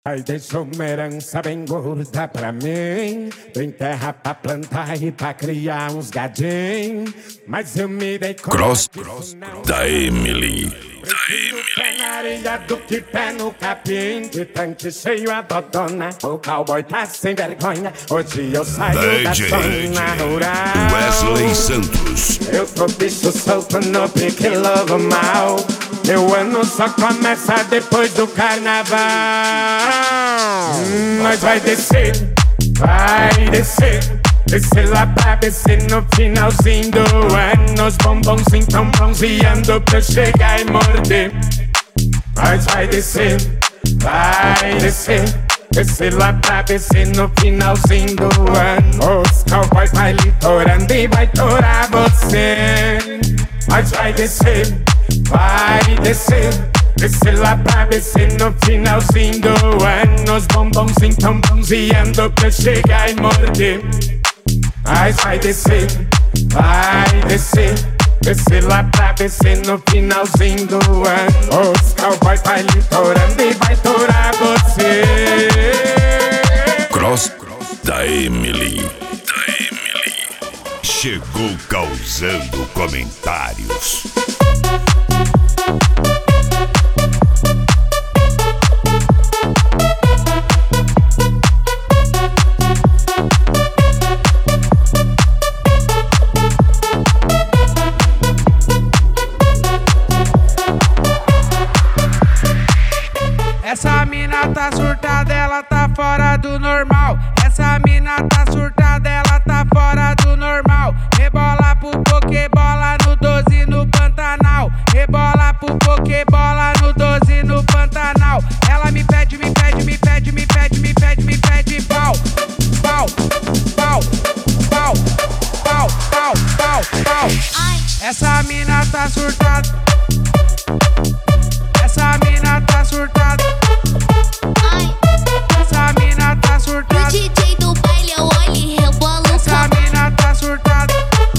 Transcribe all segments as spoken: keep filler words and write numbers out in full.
Pai, deixou uma herança bem gorda pra mim. Tem terra pra plantar e pra criar uns gadinhos. Mas eu me dei conta Cross que isso não da é. Emily. Prefiro pé na areia do que pé no capim. De tanque cheio a dodona, o cowboy tá sem vergonha. Hoje eu saio da D J zona rural. Wesley Santos. Eu tô bicho solto no pique lobo mal. Meu ano só começa depois do carnaval. Hum, Nós vai descer, vai descer. Descer lá pra descer no finalzinho do ano. Os bombonzinhos tão bronzeando pra eu chegar e morder. Nós vai descer, vai descer. Descer lá pra descer no finalzinho do ano. Os cowboys vai litorando e vai torar você. Nós vai descer, vai descer. Descer lá pra descer no finalzinho do ano. Os bombonzinhos tão bronzeando pra eu chegar e morder. Nós vai descer, vai descer. Descer lá pra descer no finalzinho do ano. Os cowboys vai litorando e vai torar você. Cross da Emily. Da Emily. Chegou causando comentários. Essa mina tá surtada, ela tá fora do normal. Essa mina tá surtada, ela tá fora do normal. Rebola pro pokebola no doze no Pantanal. Rebola pro pokebola no doze no Pantanal. Ela me pede, me pede, me pede, me pede, me pede, me pede pau. Pau, pau, pau, pau, pau, pau, pau. Essa mina tá surtada. Essa mina tá surtada. Essa mina tá surtada. O D J do baile eu olho e rebolo. Essa mina tá surtada.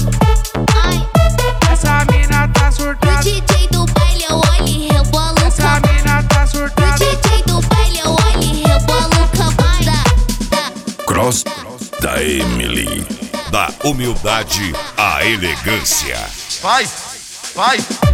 Essa mina tá O surtada. D J do baile eu olho e rebolo. Essa mina tá O surtada. D J do baile eu olho e rebolo. Camada. Cross da Emily. Da humildade à elegância. Vai, vai.